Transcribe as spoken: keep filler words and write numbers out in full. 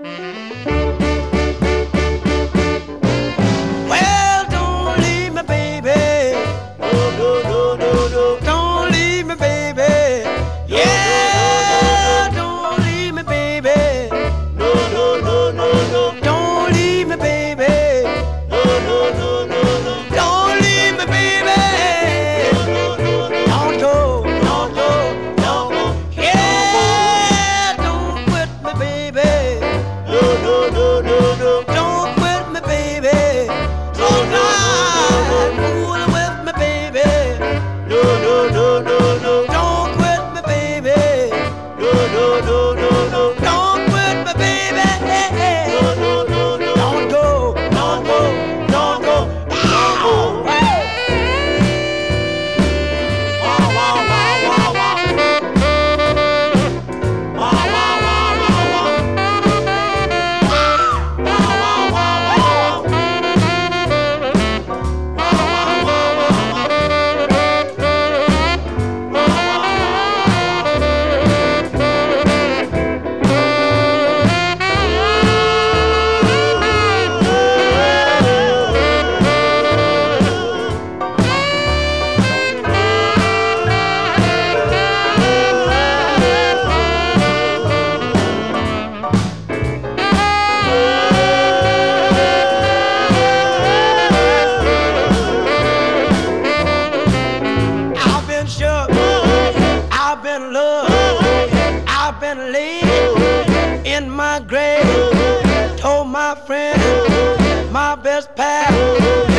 Well, don't leave me, baby. No, no, no, no, no. Don't leave me, baby. Yeah, don't leave me, baby. No, no, no, no, no. Don't leave me, baby. No, no, no, no, no. Don't leave me, baby. No, no, no, no. Don't go, don't go, don't go. Yeah, don't quit me, baby. No, no, no, no, no. Don't quit me, baby. Don't lie, fool with me, baby. No, no, no, no, no. Don't quit me, baby. No, no, no, no, no. Don't quit me, baby. No, no, no, no. Don't go, don't go, don't go, don't go. Wow, wow, wow, wow, wow. Wow, wow, wow, wow, wow. Wow, wow, wow, wow, wow. I've been shook, I've been loved, I've been laid in my grave. Told my friend, my best pal,